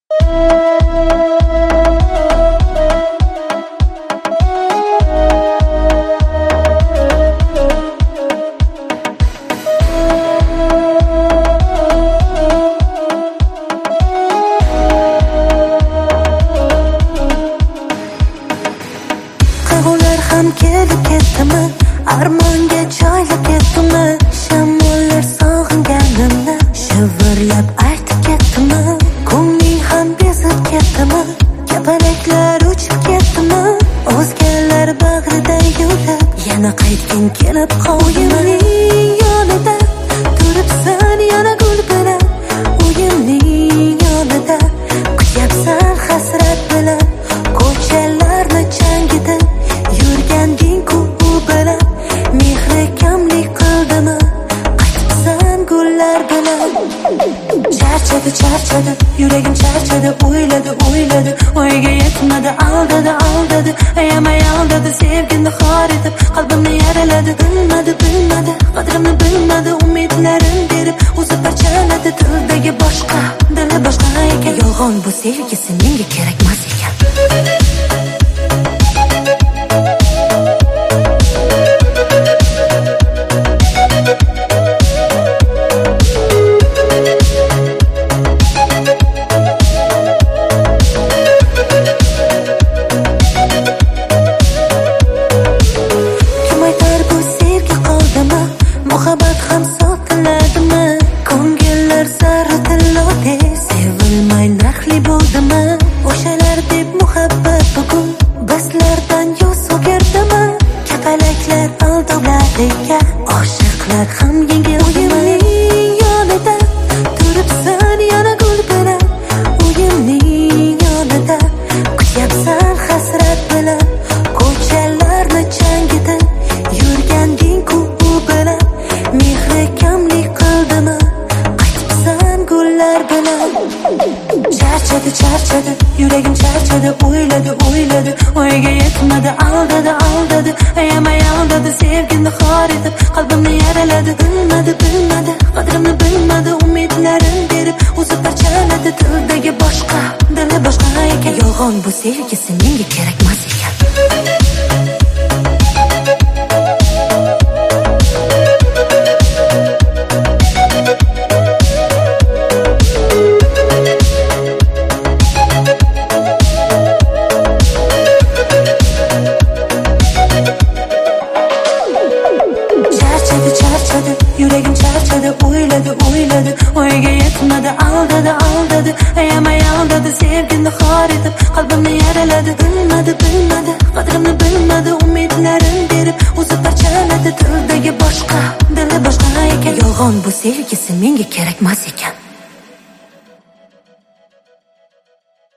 Qayg'ular ham kelib ketdimi, armonga joylab ketdimi, shamollar sog'inganimni shivirlab aytib ketdimi, ko'ngling ham bezib ketdimi, kapalaklar uchib ketdimi, o'zgalar bag'rida yurib yana qaytging kelib qo'yimning yonida turibsan yana gul bilan, uyimning yonida kutyapsan hasrat bilan, ko'chalarni changida yurganding-ku u bilan, mehri kamlik qildimi, qaytibsan gullar bilan. Charchadi, yuragim charchadi, o'yladi, o'yiga yetmadi, aldadi, ayamay aldadi, sevgini xor etib, qalbimni yaraladi, bilmadi, qadrimni bilmadi, umidlarim berib, o'zi parchaladi, dildagi boshqa, dili boshqa ekan, yolg'on bu sevgisi menga kerakmas ekan. Muhabbat ham sotiladimi? Ko'ngillar zari tillote sevilmay narxli bo'ldimi? O'shalar deb muhabbat bugun bizlardan yuz o'girdimi? Kapalaklar aldovlar ekan, oshiqlar ham yengildimi? Uyimning yonida turibsan yana gul bilan, uyimning yonida kutyapsan hasrat bilan, ko'chalarni changida yurganding-ku u bilan, mehri kamlik qildimi, qaytibsan gullar bilan. Charchadi, yuragim charchadi, o'yladi, o'yiga yetmadi, aldadi, ayamay aldadi, sevgini xor etib, qalbimni yaraladi, bilmadi, qadrimni bilmadi, umidlarim berib, o'zi parchaladi, dildagi boshqa, dili boshqa ekan, yolg'on bu sevgisi menga kerakmas ekan. Charchadi, yuragim charchadi, o'yladi, o'yiga yetmadi, aldadi, ayamay aldadi, sevgini xor etib, qalbimni yaraladi, bilmadi, qadrimni bilmadi, umidlarim berib, o'zi parchaladi, dildagi boshqa, dili boshqa ekan, yolg'on bu sevgisi menga kerakmas ekan.